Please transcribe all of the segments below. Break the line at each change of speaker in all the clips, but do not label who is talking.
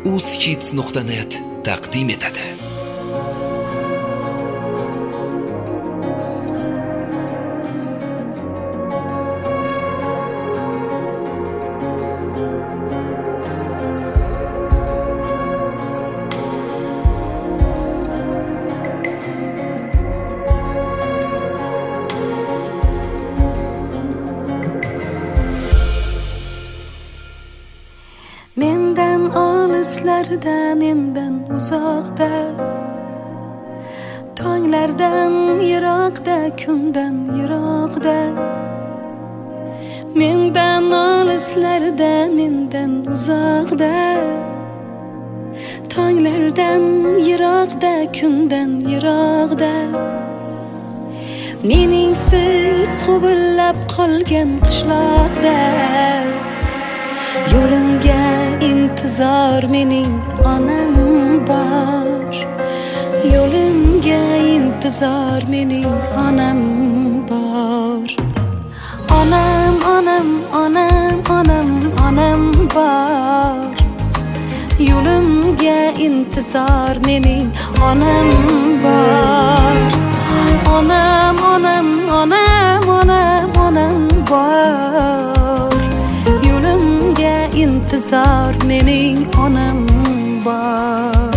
uzhits.net taqdim etadi.
Mendan olislarda, mendan uzoqda, tonglardan yiroqda, kundan yiroqda. Mendan olislarda, mendan uzoqda, tonglardan yiroqda, kundan yiroqda. Meningsiz huvillab qolgan qishloqda, yo'limga intizor mening onam bor. Yo'limga intizor mening onam bor. Onam, onam, onam, onam, onam bor. Yo'limga intizor mening onam bor. Onam, onam, onam, onam, onam bor. Yo'limga intizor mening onam bor.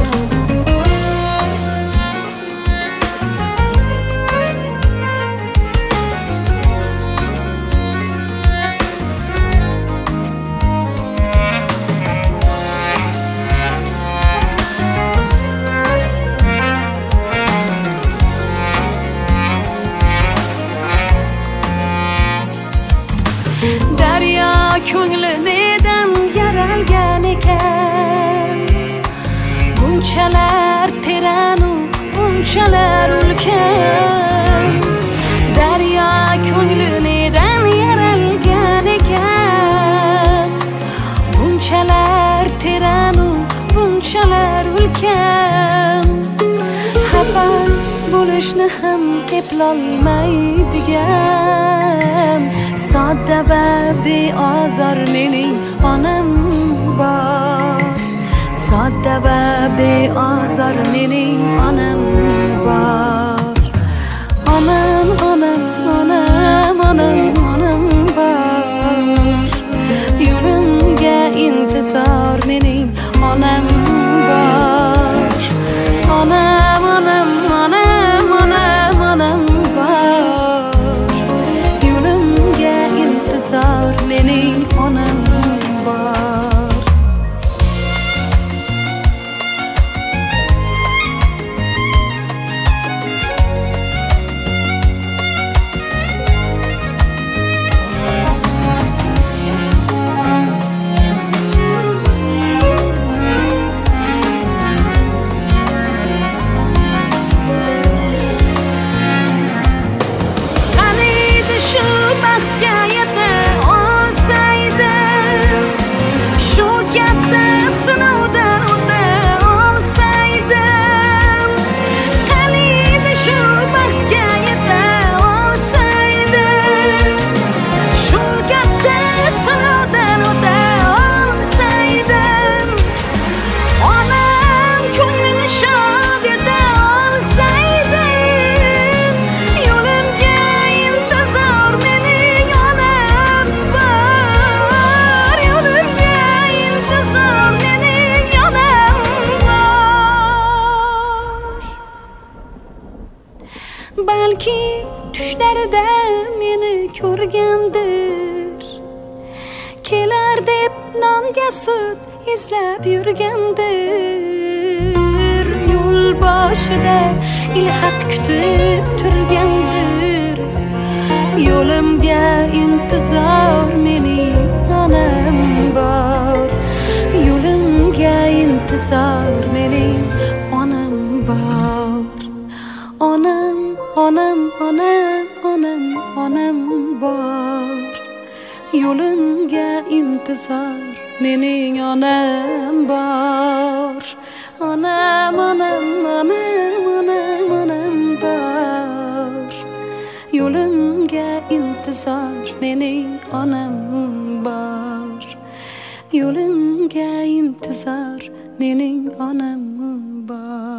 Daryo ko'ngli nedan yaralgan ekan, bunchalar teranu bunchalar ulkan. Daryo ko'ngli nedan yaralgan ekan, bunchalar teranu bunchalar ulkan. Xafa bo'lishni ham eplolmaydigan, sodda va beozor mening onam bor. Sodda va beozor mening onam bor. Onam, onam, onam, onam, onam bor. Yo'limga intizor mening onam bor. Onam, onam, onam, onam, onam bor. Yo'limga intizor mening onam bor. Qaniydi shu baxtga yeta olsaydim, shu katta sinovdan o'ta olsaydim. Qaniydi shu baxtga yeta olsaydim, shu katta sinovdan o'ta olsaydim. Onam ko'nglini shod eta olsaydim. Yo'limga intizor mening onam bor. Yo'limga intizor mening onam bor. Balki tushlarida meni ko'rgandir, kelar deb nonga sut izlab yurgandir. Yo'l boshida ilhaq kutib turgandir. Yo'limga intizor mening onam bor. Yo'limga intizor mening onam bor. Onam, onam, onam, onam, onam bor. Yo'limga intizor mening onam bor. Onam, onam, onam, onam, onam bor. Yo'limga intizor mening onam bor. Yo'lim yo'limga intizor mening onam bor.